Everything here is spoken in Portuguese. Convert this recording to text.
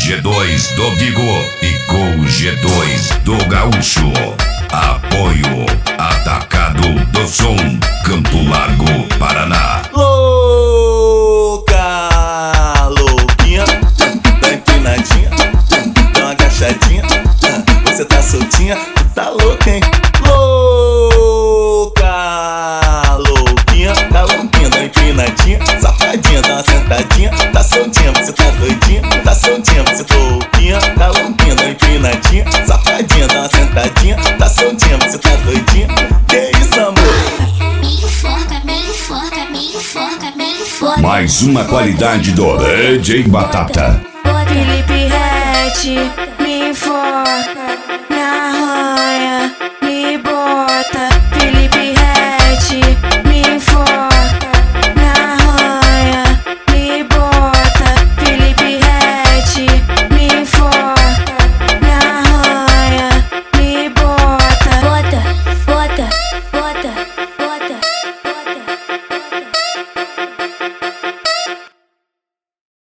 G2 do Bigo e com o G2 do Gaúcho. Apoio Atacado do Som, Campo Largo, Paraná. Louca, louquinha, tá empinadinha, tá uma agachadinha, você tá soltinha, tá louca, hein? Louca, louquinha, tá louquinha, tá empinadinha, safadinha, dá uma sentadinha, tá soltinha, você tá doidinha, tá soltinha, você tá louquinha, tá louquinha, tá empinadinha, safadinha, dá uma sentadinha, tá soltinha, você tá doidinha. Que isso, amor? Meio forca, meio forca, meio forca, meio forca. Mais uma qualidade do DJ Batata. Felipe Ret.